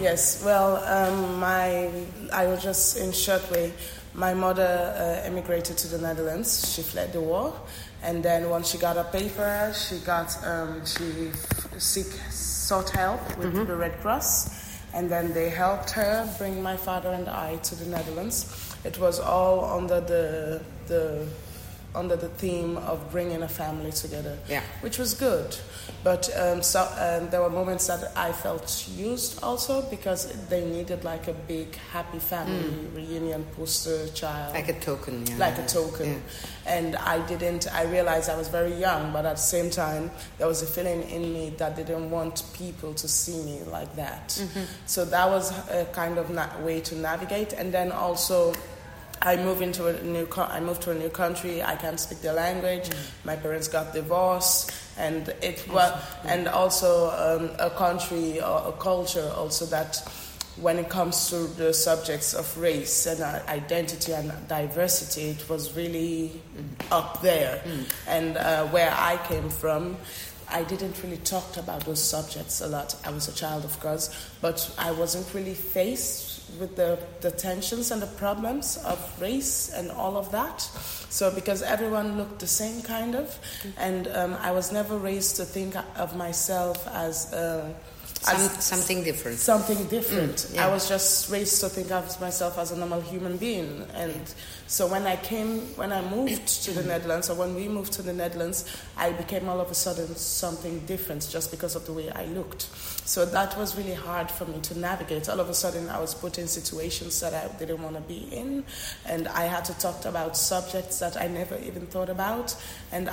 Yes, well, I was just in short way. My mother emigrated to the Netherlands. She fled the war, and then once she got a paper, she sought help with the Red Cross, and then they helped her bring my father and I to the Netherlands. It was all under the theme of bringing a family together, which was good. But there were moments that I felt used also, because they needed like a big happy family reunion poster child. Like a token, yeah. Like a token. Yeah. And I realized I was very young, but at the same time, there was a feeling in me that didn't want people to see me like that. Mm-hmm. So that was a kind of way to navigate. And then also, I moved to a new country. I can't speak the language. My parents got divorced, and and also a country or a culture also that, when it comes to the subjects of race and identity and diversity, it was really up there. And where I came from, I didn't really talk about those subjects a lot. I was a child, of course, but I wasn't really faced with the tensions and the problems of race and all of that. So because everyone looked the same kind of, and I was never raised to think of myself as something different. Something different. I was just raised to think of myself as a normal human being. And so when I moved to the Netherlands, or when we moved to the Netherlands, I became all of a sudden something different just because of the way I looked. So that was really hard for me to navigate. All of a sudden, I was put in situations that I didn't want to be in, and I had to talk about subjects that I never even thought about, and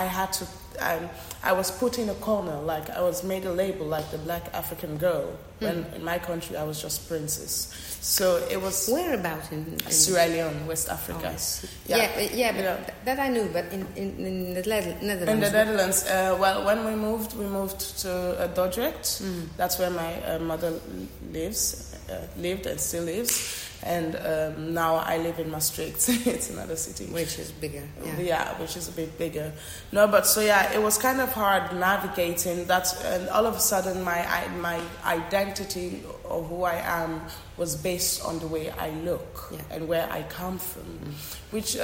I was put in a corner, like I was made a label, like the black African girl, when in my country I was just princess. So it was... Whereabouts in Sierra Leone, West Africa. But that I knew, but in the Netherlands... In the Netherlands, when we moved to Dordrecht. That's where my mother lived and still lives. And now I live in Maastricht. It's another city. Which is bigger. Yeah, which is a bit bigger. No, but so it was kind of hard navigating that. And all of a sudden, my identity of who I am was based on the way I look and where I come from. Which,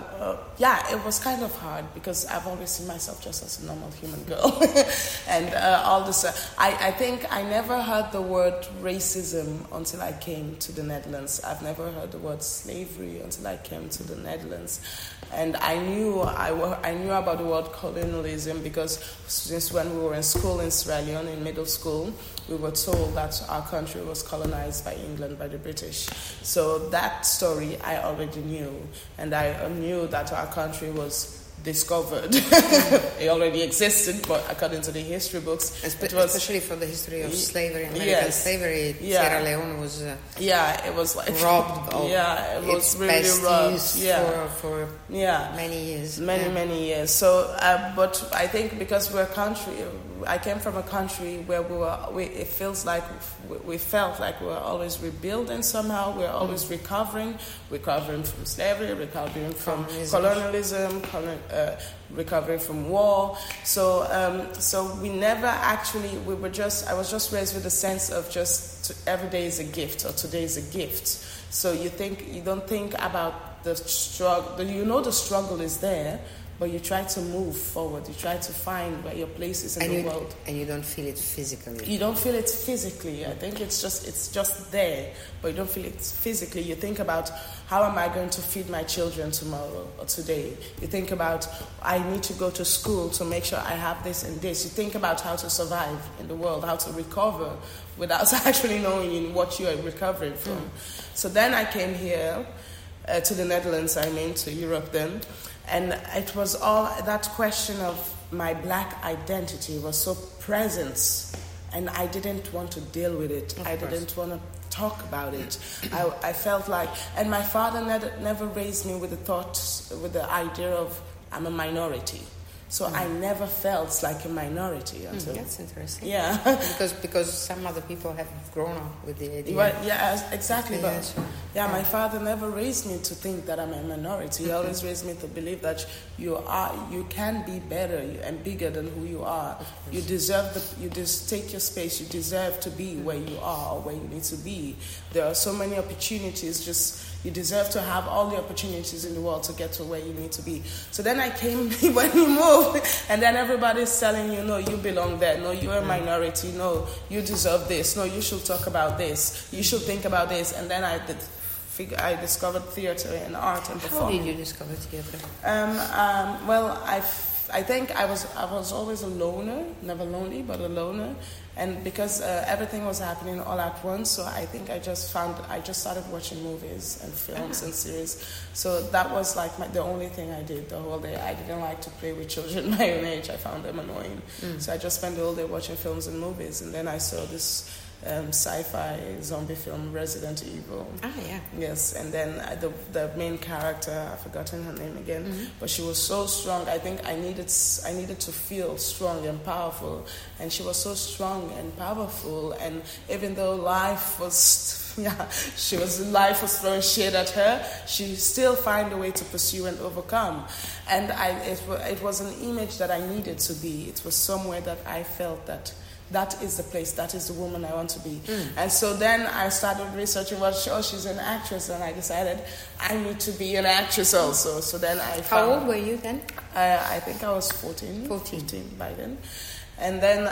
it was kind of hard, because I've always seen myself just as a normal human girl. And all this, I think I never heard the word racism until I came to the Netherlands. I've never heard the word slavery until I came to the Netherlands. And I knew about the word colonialism, because since when we were in school in Sierra Leone, in middle school, we were told that our country was colonized by England, by the British. So that story I already knew. And I knew that our country was discovered. It already existed, but according to the history books, especially for the history of slavery, American slavery, Sierra Leone was it was like robbed of it was really best robbed for many years. Many years. So, but I think because I came from a country where it feels like we felt like we were always rebuilding somehow. We're always recovering from slavery, recovering from colonialism, recovering from war. So we never actually. I was just raised with a sense of just every day is a gift, or today is a gift. So you don't think about the struggle. You know the struggle is there, but you try to move forward. You try to find where your place is in the world. And you don't feel it physically. You don't feel it physically. I think it's just there, but you don't feel it physically. You think about, how am I going to feed my children tomorrow or today? You think about, I need to go to school to make sure I have this and this. You think about how to survive in the world, how to recover without actually knowing what you are recovering from. So then I came here to the Netherlands, to Europe then. And it was all that question of my black identity was so present, and I didn't want to deal with it. I didn't want to talk about it. I felt like, and my father never raised me with the idea of I'm a minority. So I never felt like a minority until... That's interesting. Yeah. because some other people have grown up with the idea. Well, yeah, exactly. Okay, but my father never raised me to think that I'm a minority. He always raised me to believe that you can be better and bigger than who you are. You deserve you just take your space. You deserve to be where you are or where you need to be. There are so many opportunities. You deserve to have all the opportunities in the world to get to where you need to be. So then I came when you moved, and then everybody's telling you, no, you belong there. No, you're a minority. No, you deserve this. No, you should talk about this. You should think about this. And then I discovered theater and art and performing. How did you discover theater? Well, I think I was always a loner, never lonely, but a loner. And because everything was happening all at once, so I think I just started watching movies and films and series. So that was like the only thing I did the whole day. I didn't like to play with children my own age. I found them annoying. So I just spent the whole day watching films and movies. And then I saw this sci-fi zombie film, Resident Evil. Yeah. Yes, and then the main character, I've forgotten her name again, but she was so strong. I think I needed to feel strong and powerful, and she was so strong and powerful. And even though life was throwing shade at her, she still found a way to pursue and overcome. And it was an image that I needed to be. It was somewhere that I felt that is the place, that is the woman I want to be. And so then I started researching she's an actress, and I decided I need to be an actress also. So then How old were you then? I think I was 14 by then. And then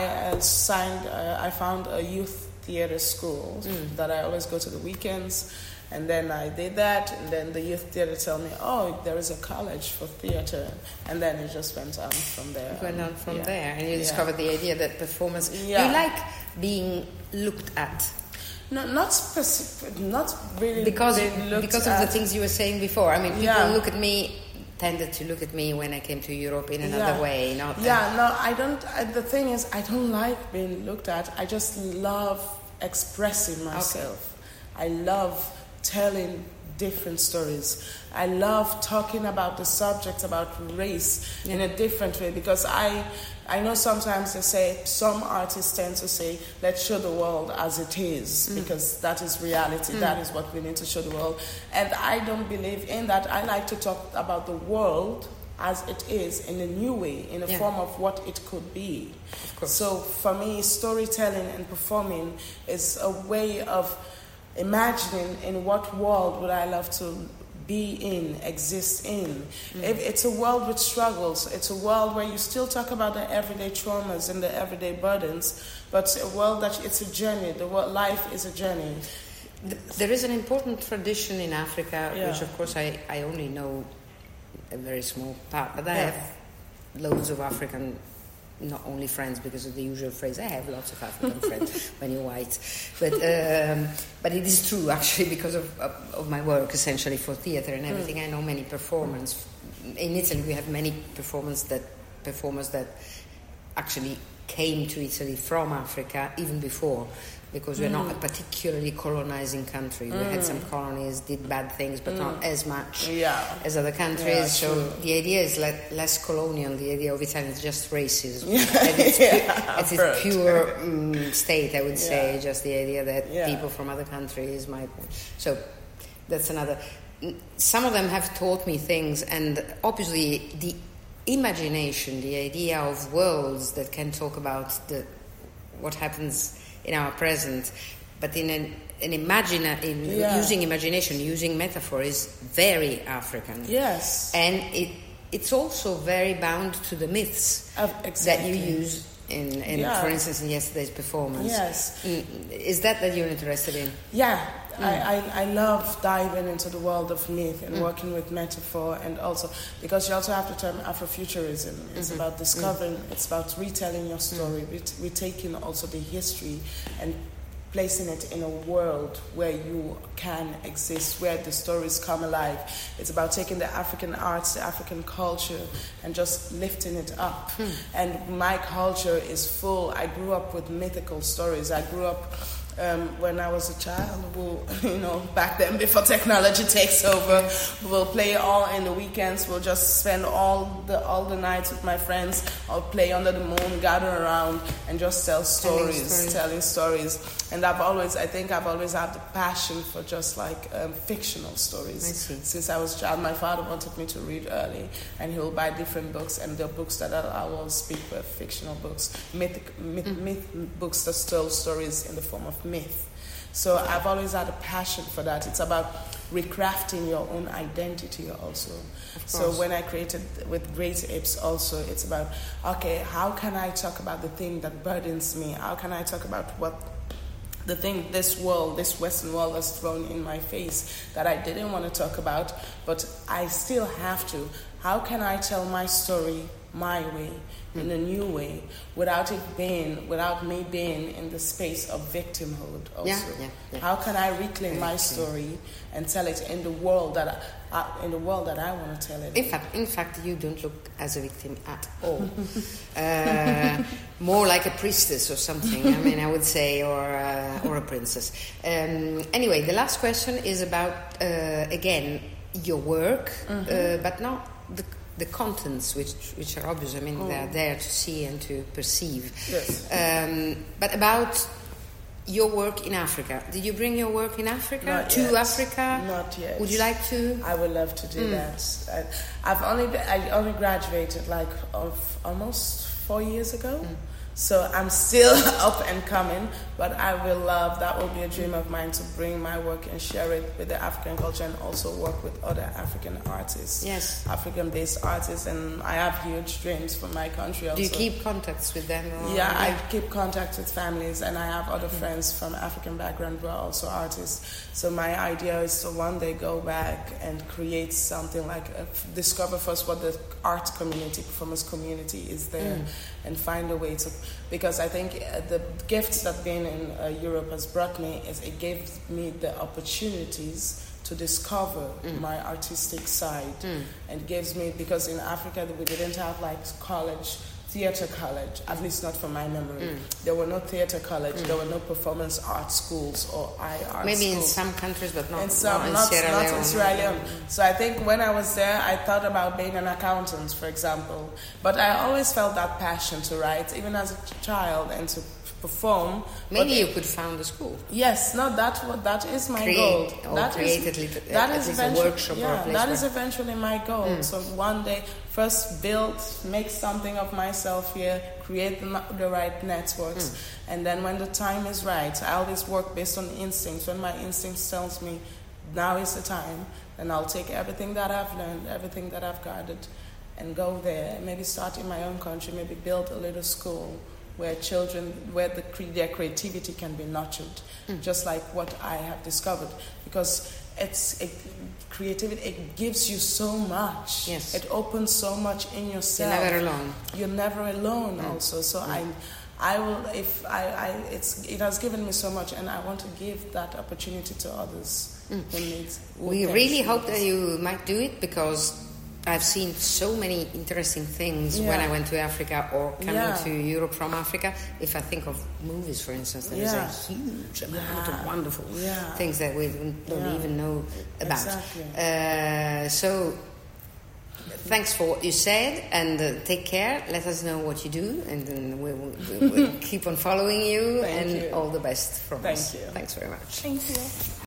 I found a youth theater school that I always go to the weekends. And then I did that, and then the youth theater told me, there is a college for theater. And then it just went on from there. It went on from there, and you discovered the idea that performance... Yeah. Do you like being looked at? No, not specific, not really because being looked because of the things you were saying before. I mean, people tended to look at me when I came to Europe in another way. No, I don't... The thing is, I don't like being looked at. I just love expressing myself. Okay. I love telling different stories. I love talking about the subject, about race in a different way, because I know sometimes some artists tend to say, let's show the world as it is, because that is reality, that is what we need to show the world. And I don't believe in that. I like to talk about the world as it is in a new way, in a form of what it could be. Of course. So for me, storytelling and performing is a way of imagining in what world would I love to exist in. It's a world with struggles. It's a world where you still talk about the everyday traumas and the everyday burdens, but a world that it's a journey. Life is a journey. There is an important tradition in Africa, which of course I only know a very small part, but I have loads of African, not only friends because of the usual phrase, I have lots of African friends when you're white, but it is true actually because of my work essentially for theatre and everything. I know many performers. In Italy we have many performers that actually came to Italy from Africa even before, because we're not a particularly colonizing country. We had some colonies, did bad things, but not as much as other countries. Yeah, so the idea is less colonial. The idea of Italy is just racism. It's a pure state, I would say, just the idea that people from other countries might... So that's another... Some of them have taught me things, and obviously the imagination, the idea of worlds that can talk about what happens in our present, but in using imagination, using metaphor is very African. Yes. And it's also very bound to the myths that you use in for instance, in yesterday's performance. Yes. Is that you're interested in? Yeah. I love diving into the world of myth and working with metaphor, and also because you also have the term Afrofuturism. It's about discovering, it's about retelling your story, retaking also the history and placing it in a world where you can exist, where the stories come alive. It's about taking the African arts, the African culture, and just lifting it up. And my culture is full. I grew up with mythical stories. I grew up when I was a child, back then before technology takes over, we'll play all in the weekends. We'll just spend all the nights with my friends. I'll play under the moon, gather around, and just tell telling stories. And I think I've always had the passion for just like fictional stories. Since I was a child, my father wanted me to read early, and he will buy different books, and the books that I will speak were fictional books, myth books that tell stories in the form of myth. So I've always had a passion for that. It's about recrafting your own identity also. So when I created with Great Apes also, it's about, okay, how can I talk about the thing that burdens me? How can I talk about the thing this Western world has thrown in my face that I didn't want to talk about, but I still have to? How can I tell my story my way, in a new way, without me being in the space of victimhood also? How can I reclaim my story and tell it in the world that I want to tell it? In fact, you don't look as a victim at all. More like a priestess or something. I mean, I would say, or a princess. Anyway, the last question is about again your work, but not the contents, which are obvious. I mean, they are there to see and to perceive. Yes. But about your work in Africa. Did you bring your work in Africa Africa? Not yet. Would you like to? I would love to do that. I only graduated of almost 4 years ago. So I'm still up and coming, but that will be a dream of mine to bring my work and share it with the African culture, and also work with other African artists. Yes. African-based artists, and I have huge dreams for my country also. Do you keep contacts with them? I keep contact with families, and I have other friends from African background who are also artists. So my idea is to one day go back and create something discover first what the art community, performance community is there, and find a way to, because I think the gifts that being in Europe has brought me is it gave me the opportunities to discover my artistic side, and gives me, because in Africa we didn't have theater college, at least not from my memory. There were no theater college, there were no performance art schools or art maybe schools. In some countries, but not in Sierra Leone. So I think when I was there, I thought about being an accountant, for example. But I always felt that passion to write, even as a child, and to perform. Maybe you could found a school. Yes, that is my goal. That is a workshop or a place. That is eventually my goal. So one day, first make something of myself here, create the right networks, and then when the time is right, I always work based on instincts. When my instincts tells me now is the time, then I'll take everything that I've learned, everything that I've gathered, and go there. Maybe start in my own country, maybe build a little school where their creativity can be nurtured, just like what I have discovered. Because creativity, it gives you so much. Yes. It opens so much in yourself. You're never alone. You're never alone also. So it has given me so much, and I want to give that opportunity to others who need. We really hope that you might do it, because I've seen so many interesting things when I went to Africa or coming to Europe from Africa. If I think of movies, for instance, there is a huge amount of wonderful things that we don't even know about. Exactly. So thanks for what you said, and take care. Let us know what you do, and then we'll keep on following you. Thank you. All the best from us. Thank you. Thanks very much. Thank you.